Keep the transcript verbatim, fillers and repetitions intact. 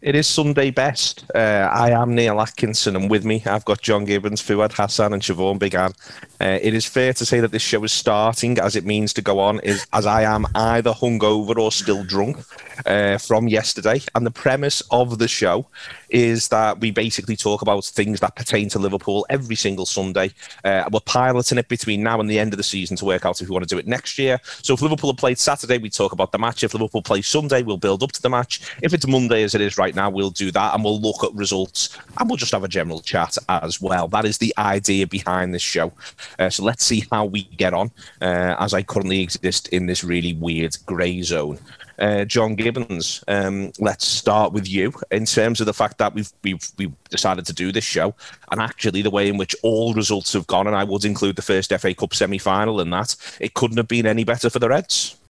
It is Sunday best. Uh, I am Neil Atkinson, and with me, I've got John Gibbons, Fuad Hassan, and Siobhan Big Ann. Uh, it is fair to say that this show is starting as it means to go on, is as I am either hungover or still drunk uh, from yesterday. And the premise of the show is that we basically talk about things that pertain to Liverpool every single Sunday. Uh, we're piloting it between now and the end of the season to work out if we want to do it next year. So if Liverpool have played Saturday, we talk about the match. If Liverpool play Sunday, we'll build up to the match. If it's Monday, as it is right now, we'll do that, and we'll look at results, and we'll just have a general chat as well. That is the idea behind this show. Uh, so let's see how we get on, uh, as I currently exist in this really weird grey zone. Uh, John Gibbons, um, let's start with you in terms of the fact that we've, we've we've decided to do this show, and actually the way in which all results have gone, and I would include the first F A Cup semi-final in that. It couldn't have been any better for the Reds.